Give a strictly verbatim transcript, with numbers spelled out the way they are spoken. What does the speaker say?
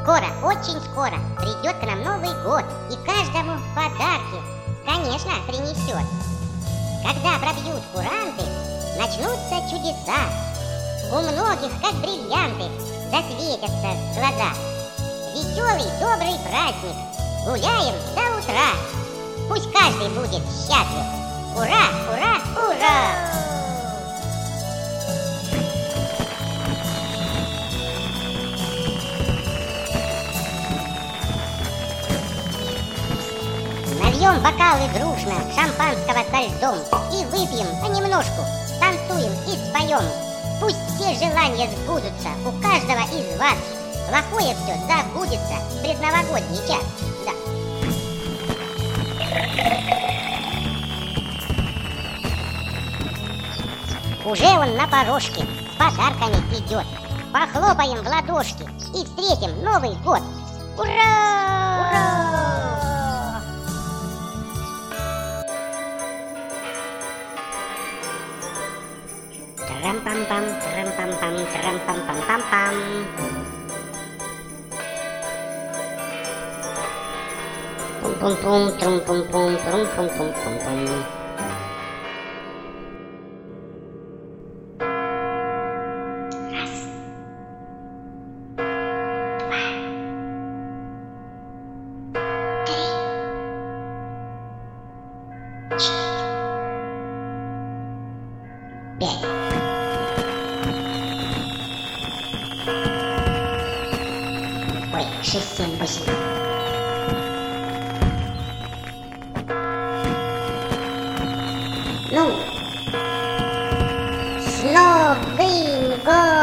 Скоро, очень скоро придет к нам Новый год и каждому подарки, конечно, принесет. Когда пробьют куранты, начнутся чудеса. У многих, как бриллианты, засветятся глаза. Веселый, добрый праздник, гуляем до утра. Пусть каждый будет счастлив. Ура, ура, ура! Нальем бокалы дружно шампанского со льдом и выпьем понемножку, танцуем и споем. Пусть все желания сбудутся у каждого из вас. Плохое все забудется в предновогодний час. Да. Уже он на порожке с подарками идет. Похлопаем в ладошки и встретим Новый год. Ура! Ура! Трам-пам-пам, трам-пам-пам, трам-пам-пам-пам-пам. Пум-пум-пум, трум-пум-пум, трум-пум-пум-пум-пум. Пять. Ой, шесть, семь, восемь. Ну, с Новым годом!